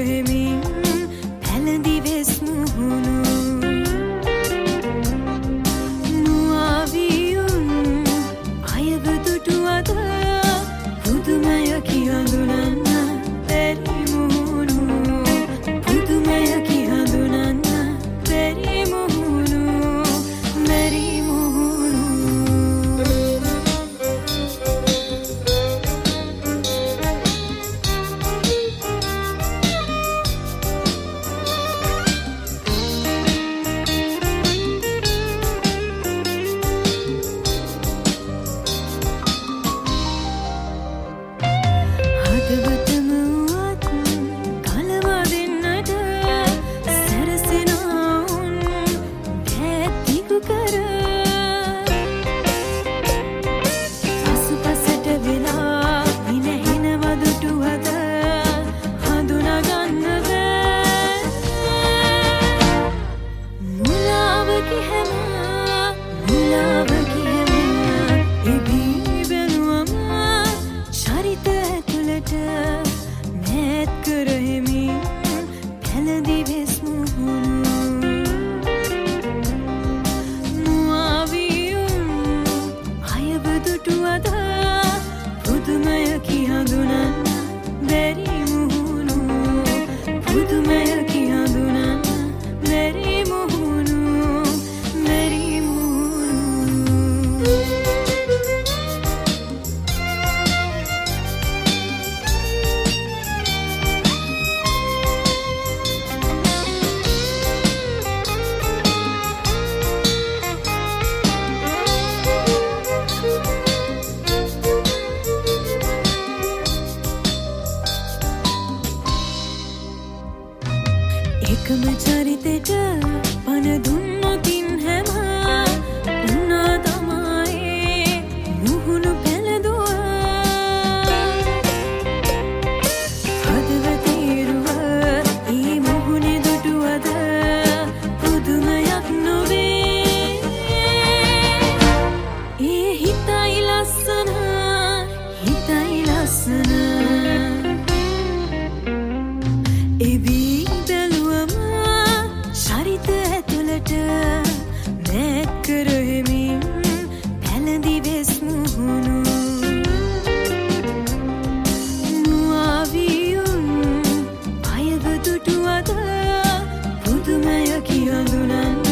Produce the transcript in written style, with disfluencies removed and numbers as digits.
කරෙමින් පැලඳි වෙස් මුහුණු නුවාවියුන් අයව දුටුවද පුදුමය කියඳුනන්න බැරි මුහුණු පුදුමය කියඳුනන්න බැරි මුහුණු බැරි මුහුණු එකම චරිතෙට පණ දුන්නොතින් හැම උනා තමයි මුහුණු පැලඳුව හදවත ඉරුව ඒ මුහුණේ දුටුවද පුදුමයක් නොවේ ඒ හිතයි ලස්සන මැත් කරෙමින් පැලඳි වෙස් මුහුණු නුවාවියුන් අයව දුටුවද පුදුමය කියඳුනන්න